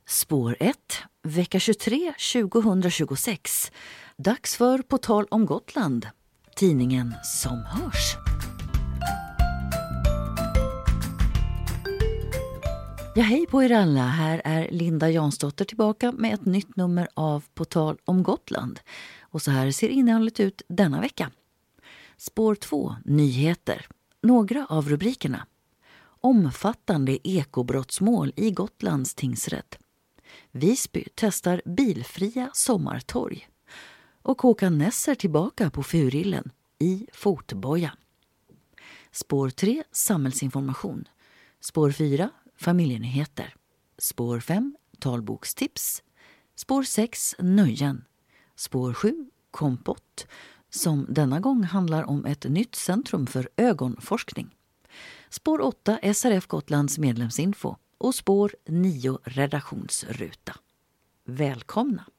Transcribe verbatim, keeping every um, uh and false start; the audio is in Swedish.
Spår ett, vecka tjugotre tjugohundratjugosex. Dags för På tal om Gotland, tidningen som hörs. Ja, hej på er alla, här är Linda Jansdotter tillbaka med ett nytt nummer av På tal om Gotland. Och så här ser innehållet ut denna vecka. Spår två, nyheter. Några av rubrikerna. Omfattande ekobrottsmål i Gotlands tingsrätt. Visby testar bilfria sommartorg. Och Håkan Nesser tillbaka på Furillen i fotboja. Spår tre, samhällsinformation. Spår fyra, familjenyheter. Spår fem, talbokstips. Spår sex, nöjen. Spår sju, kompott, som denna gång handlar om ett nytt centrum för ögonforskning. Spår åtta, S R F Gotlands medlemsinfo. Och spår nio, redaktionsruta. Välkomna!